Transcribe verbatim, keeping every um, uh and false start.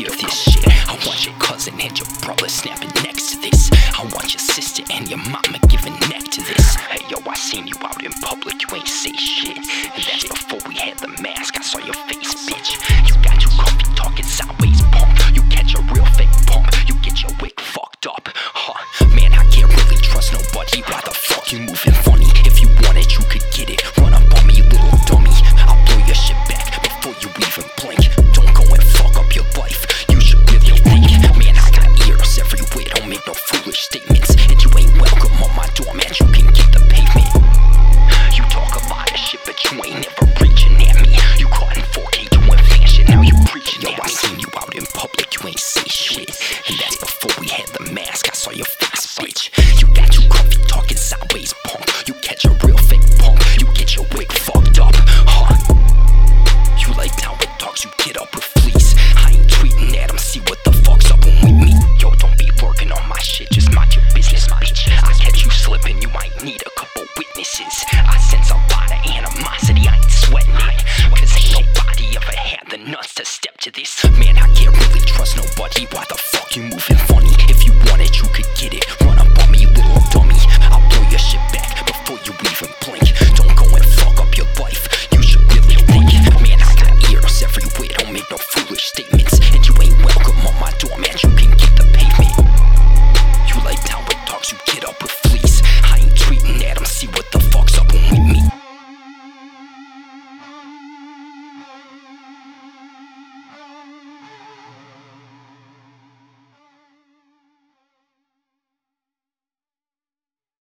of this shit. I want your cousin and your brother snapping next to this. I want your sister and your mama giving neck to this. Hey yo, I seen you out in public, you ain't say shit. And that's before we had the mask, I saw your face, bitch. You got too comfy talking sideways, punk. You catch a real fake pump, you get your wig fucked up. Huh, man, I can't really trust nobody. Why the fuck you moving funny? If you want it, you could get it. Run up on me, little dummy. I'll blow your shit back before you even blink. Don't go and fuck up your life, you should really think. Man, I got ears everywhere, don't make no foolish statements. And you ain't welcome on my doormat, you can get the pavement. You talk a lot of shit, but you ain't never reaching at me. You caught in four K doing fan shit, now you preaching at me. Yo, I seen you out in public, you ain't say shit. And that's before we had the mask, I saw your face, bitch. You got too comfy talking sideways, punk. You catch a real fake punk, you get your wig fucked up, huh? You lay down with dogs, you get up with fleas. I ain't tweeting at them, see what the fuck's up when we meet. Yo, don't be lurking on my shit, just mind your business, bitch. I catch you slipping, you might need a couple witnesses. I sense a lot of animosity, I ain't sweating it. Cause ain't nobody ever had the nuts to step to this. Man, I can't really trust nobody, why the fuck you moving funny?